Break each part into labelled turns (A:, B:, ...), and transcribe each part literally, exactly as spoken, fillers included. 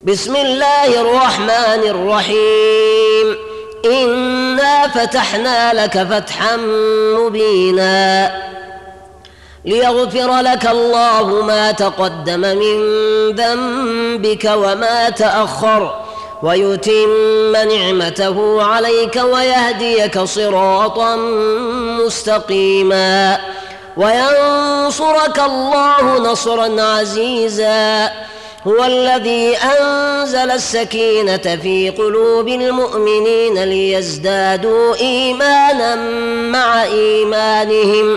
A: بسم الله الرحمن الرحيم. إنا فتحنا لك فتحا مبينا ليغفر لك الله ما تقدم من ذنبك وما تأخر ويتم نعمته عليك ويهديك صراطا مستقيما وينصرك الله نصرا عزيزا. هو الذي أنزل السكينة في قلوب المؤمنين ليزدادوا إيمانا مع إيمانهم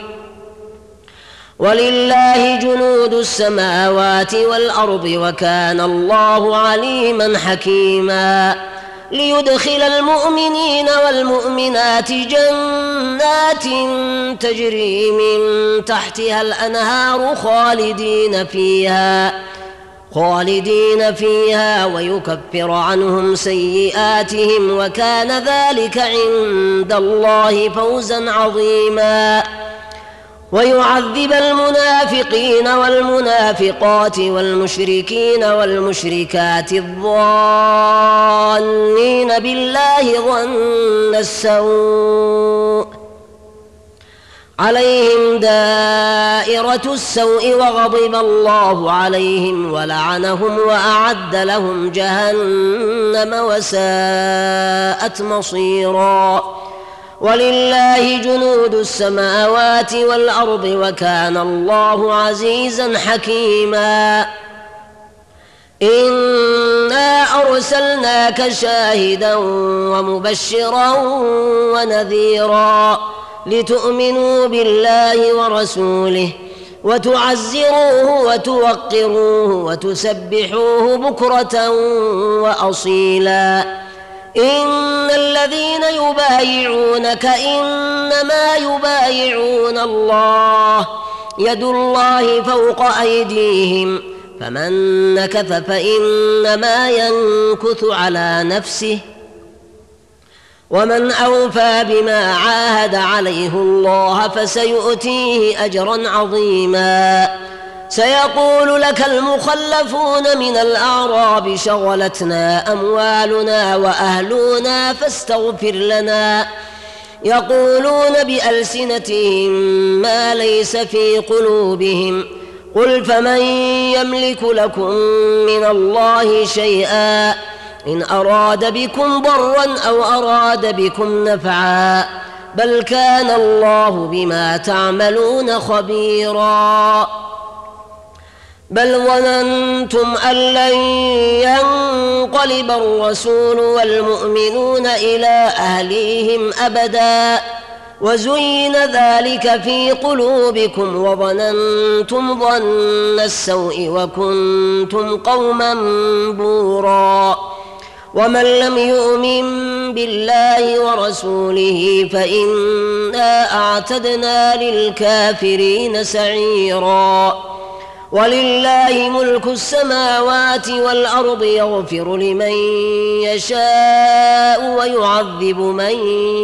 A: ولله جنود السماوات والأرض وكان الله عليما حكيما. ليدخل المؤمنين والمؤمنات جنات تجري من تحتها الأنهار خالدين فيها خالدين فيها ويكفر عنهم سيئاتهم وكان ذلك عند الله فوزا عظيما. ويعذب المنافقين والمنافقات والمشركين والمشركات الظانين بالله ظن السوء عليهم دائرة السوء وغضب الله عليهم ولعنهم وأعد لهم جهنم وساءت مصيرا. ولله جنود السماوات والأرض وكان الله عزيزا حكيما. إنا أرسلناك شاهدا ومبشرا ونذيرا لتؤمنوا بالله ورسوله وتعزروه وتوقروه وتسبحوه بكرة وأصيلا. إن الذين يبايعونك إنما يبايعون الله يد الله فوق أيديهم فمن نكث فإنما ينكث على نفسه ومن أوفى بما عاهد عليه الله فسيؤتيه أجرا عظيما. سيقول لك المخلفون من الأعراب شغلتنا أموالنا وأهلنا فاستغفر لنا يقولون بألسنتهم ما ليس في قلوبهم قل فمن يملك لكم من الله شيئا إن أراد بكم ضرا أو أراد بكم نفعا بل كان الله بما تعملون خبيرا. بل ظننتم أن لن ينقلب الرسول والمؤمنون إلى أهليهم أبدا وزين ذلك في قلوبكم وظننتم ظن السوء وكنتم قوما بورا. ومن لم يؤمن بالله ورسوله فإنا أعتدنا للكافرين سعيرا. ولله ملك السماوات والأرض يغفر لمن يشاء ويعذب من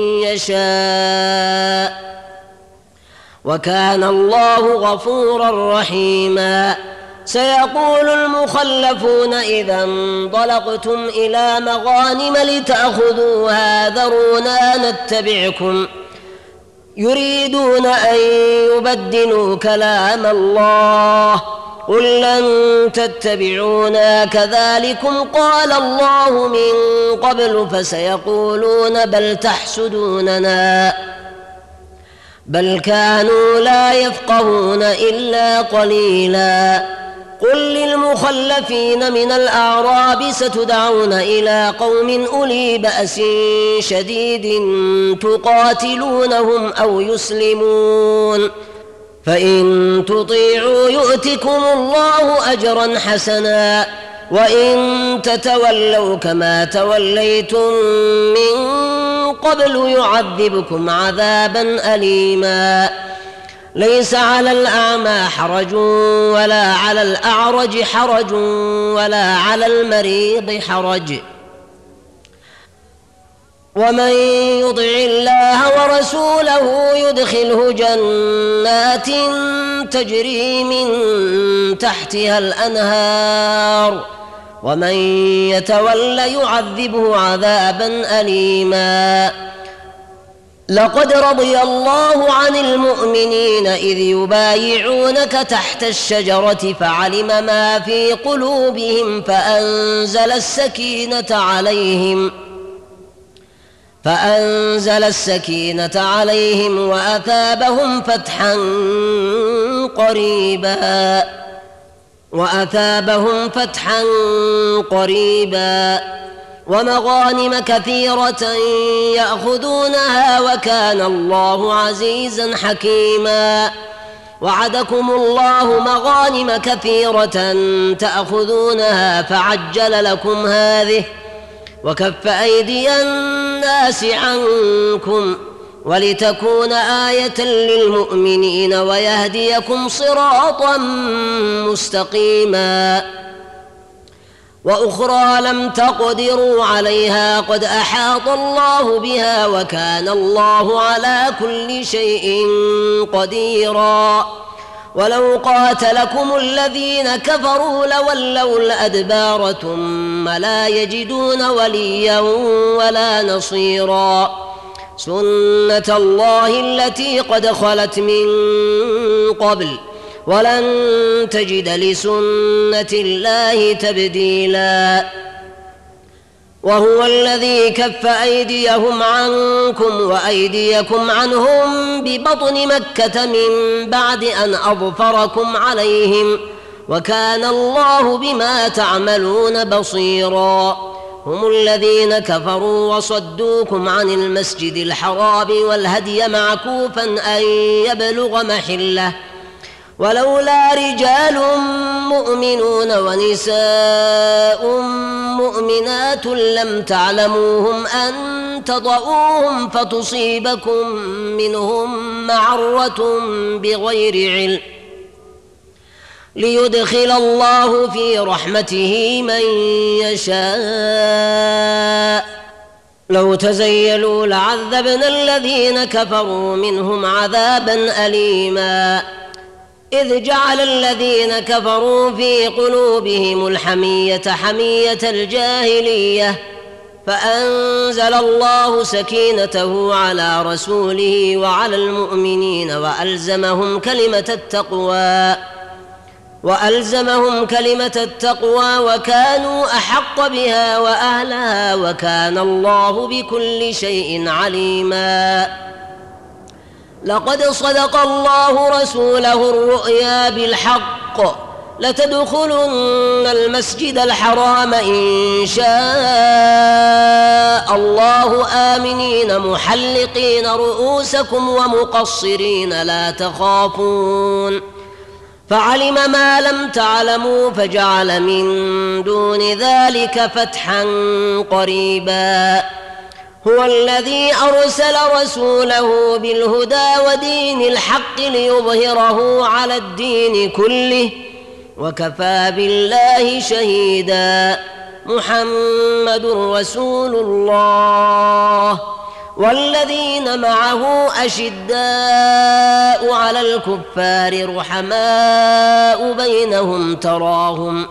A: يشاء وكان الله غفورا رحيما. سيقول المخلفون إذا انطلقتم إلى مغانم لتأخذوها ذرونا نتبعكم يريدون أن يبدلوا كلام الله قل لن تتبعونا كذلكم قال الله من قبل فسيقولون بل تحسدوننا بل كانوا لا يفقهون إلا قليلا. قل للمخلفين من الأعراب ستدعون إلى قوم أولي بأس شديد تقاتلونهم أو يسلمون فإن تطيعوا يؤتكم الله أجرا حسنا وإن تتولوا كما توليتم من قبل يعذبكم عذابا أليما. ليس على الأعمى حرج ولا على الأعرج حرج ولا على المريض حرج ومن يطع الله ورسوله يدخله جنات تجري من تحتها الأنهار ومن يتول يعذبه عذابا أليما. لقد رضي الله عن المؤمنين إذ يبايعونك تحت الشجرة فعلم ما في قلوبهم فأنزل السكينة عليهم فأنزل السكينة عليهم وأثابهم فتحا قريبا وأثابهم فتحا قريبا ومغانم كثيرة يأخذونها وكان الله عزيزا حكيما. وعدكم الله مغانم كثيرة تأخذونها فعجل لكم هذه وكف أيدي الناس عنكم ولتكون آية للمؤمنين ويهديكم صراطا مستقيما. وأخرى لم تقدروا عليها قد أحاط الله بها وكان الله على كل شيء قديرا. ولو قاتلكم الذين كفروا لولوا الأدبار ثم لا يجدون وليا ولا نصيرا. سنة الله التي قد خلت من قبل ولن تجد لسنة الله تبديلا. وهو الذي كف أيديهم عنكم وأيديكم عنهم ببطن مكة من بعد أن أظفركم عليهم وكان الله بما تعملون بصيرا. هم الذين كفروا وصدوكم عن المسجد الحرام والهدي معكوفا أن يبلغ محله ولولا رجال مؤمنون ونساء مؤمنات لم تعلموهم أن تطؤوهم فتصيبكم منهم معرة بغير علم ليدخل الله في رحمته من يشاء. لو تزيلوا لعذبنا الذين كفروا منهم عذابا أليما. إذ جعل الذين كفروا في قلوبهم الحمية حمية الجاهلية فأنزل الله سكينته على رسوله وعلى المؤمنين وألزمهم كلمة التقوى وألزمهم كلمة التقوى وكانوا أحق بها وأهلها وكان الله بكل شيء عليما. لقد صدق الله رسوله الرؤيا بالحق لتدخلن المسجد الحرام إن شاء الله آمنين محلقين رؤوسكم ومقصرين لا تخافون فعلم ما لم تعلموا فجعل من دون ذلك فتحا قريبا. هو الذي أرسل رسوله بالهدى ودين الحق ليظهره على الدين كله وكفى بالله شهيدا. محمد رسول الله والذين معه أشداء على الكفار رحماء بينهم تراهم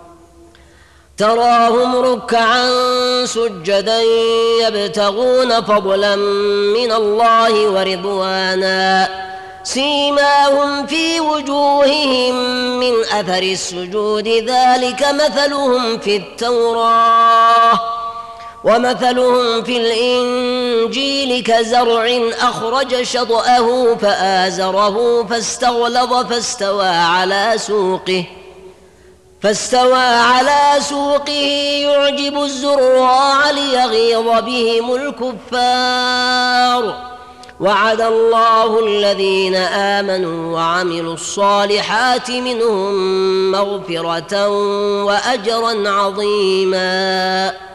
A: تراهم ركعا سجدا يبتغون فضلا من الله ورضوانا سيماهم في وجوههم من أثر السجود ذلك مثلهم في التوراة ومثلهم في الإنجيل كزرع أخرج شطأه فآزره فاستغلظ فاستوى على سوقه فاستوى على سوقه يعجب الزراع ليغيظ بهم الكفار. وعد الله الذين آمنوا وعملوا الصالحات منهم مغفرة وأجرا عظيما.